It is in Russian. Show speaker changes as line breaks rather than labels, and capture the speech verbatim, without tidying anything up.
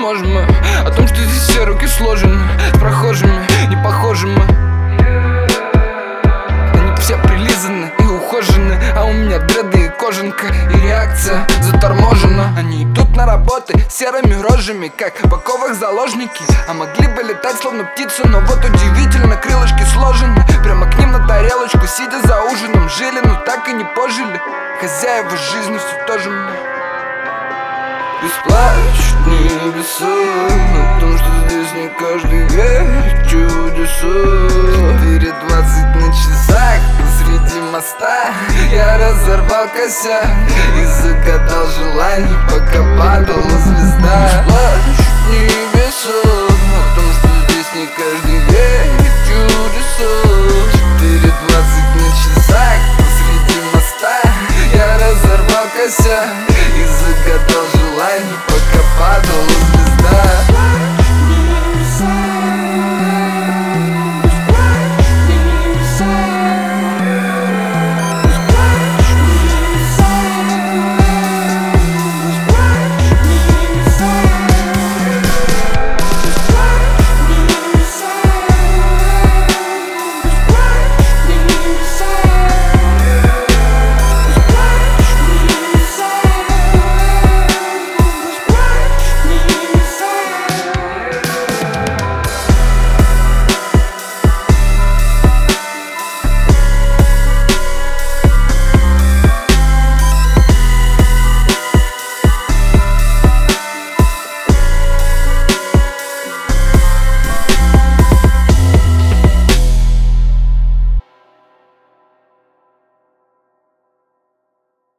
можем мы. О том, что здесь все руки сложены с прохожими, не похожи мы. Они все прилизаны и ухожены, а у меня дреды и кожанка, и реакция заторможена. Они идут на работы серыми рожами, как в оковах заложники, а могли бы летать словно птицы, но вот удивительно, крылышки сложены прямо к ним на тарелочку, сидя за ужином. Жили, но так и не пожили. Хозяева жизни все тоже мы.
Бесплачут небеса о том, что здесь не каждый верит в чудеса.
Четыре двадцать на часах посреди моста я разорвал косяк и загадал желание, пока падала звезда.
Бесплачут небеса о том, что здесь не каждый верит в чудеса.
Четыре двадцать на часах посреди моста я разорвал косяк и загадал желание.